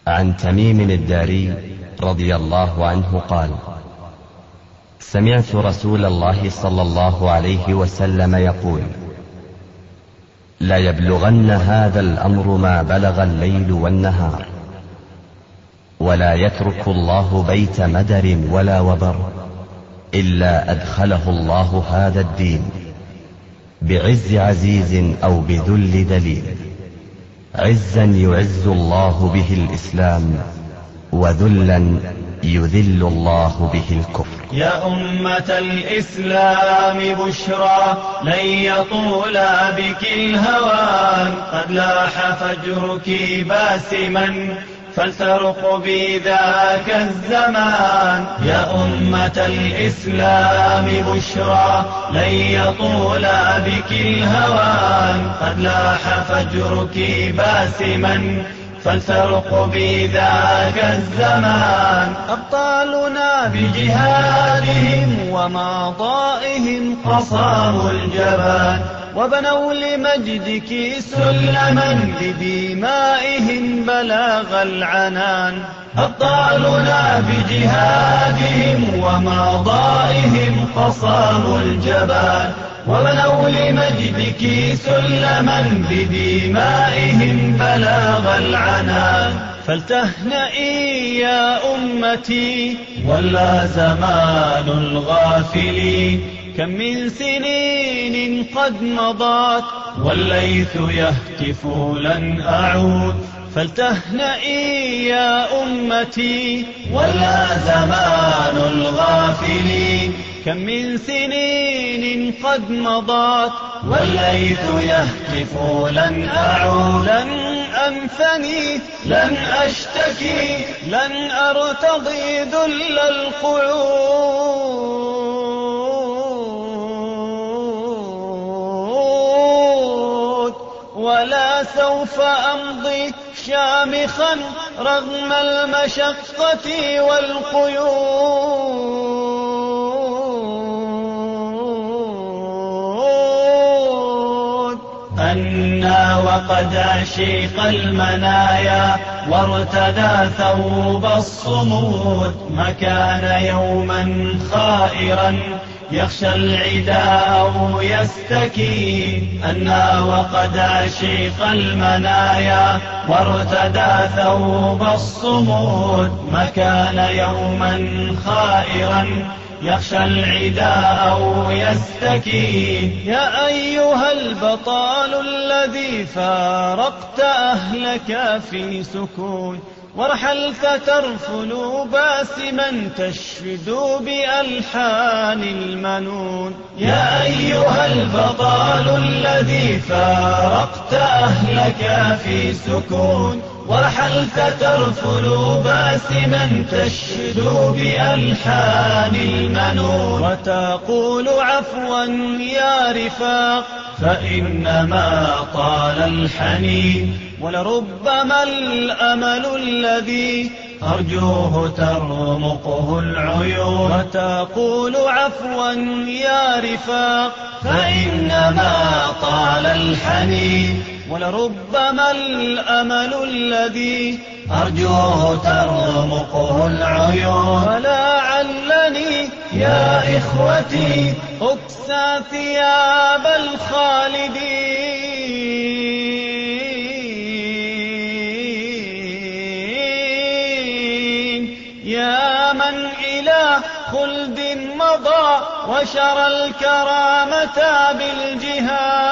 عن تميم الداري رضي الله عنه قال: سمعت رسول الله صلى الله عليه وسلم يقول: لا يبلغن هذا الأمر ما بلغ الليل والنهار، ولا يترك الله بيت مدر ولا وبر إلا أدخله الله هذا الدين بعز عزيز أو بذل ذليل، عزا يعز الله به الإسلام، وذلا يذل الله به الكفر. يا أمة الإسلام بشرى، لن يطول بك الهوان، قد لاح فجرك باسما فلترقبي ذاك الزمان. يا أمة الإسلام بشرى، لن يطول بك الهوان، قد لاح فجرك باسما فلترقبي ذاك الزمان. أبطالنا بجهادهم وماضائهم قصاموا الجبال، وبنوا لمجدك سلما بدمائهم بلاغ العنان. أبطالنا بجهادهم وماضائهم قصاموا الجبال، وبنوا لمجدك سلما بدمائهم بلاغ العنان. فلتهنئي يا أمتي ولا زمان الغافلين، كم من سنين قد مضت والليث يهتف لن أعود. فلتهنئي يا أمتي ولا زمان الغافلين، كم من سنين قد مضت والليث يهتف لن أعود. لن أنثني لن أشتكي لن أرتضي ذل القعود، ولا سوف أمضي شامخا رغم المشقة والقيود. أنا وقد عشق المنايا وارتدى ثوب الصمود، ما كان يوما خائرا يخشى العداء أو يستكي. أنا وقد عشق المنايا وارتدى ثوب الصمود، ما كان يوما خائرا يخشى العداء أو يستكي. يا أيها البطال الذي فارقت أهلك في سكون، ورحلت ترفل باسما تشفد بألحان المنون. يا أيها البطال الذي فارقت أهلك في سكون، ورحلت ترفل باسما تشفد بألحان المنون. وتقول عفوا يا رفاق فإنما طال الحنين، ولربما الأمل الذي أرجوه ترمقه العيون. وتقول عفوا يا رفاق فإنما طال الحنين، ولربما الأمل الذي أرجوه ترمقه العيون. ولعلني يا إخوتي أكسى ثياب الخالدين، يا من إلى خلد مضى وشرى الكرامة بالجهاد.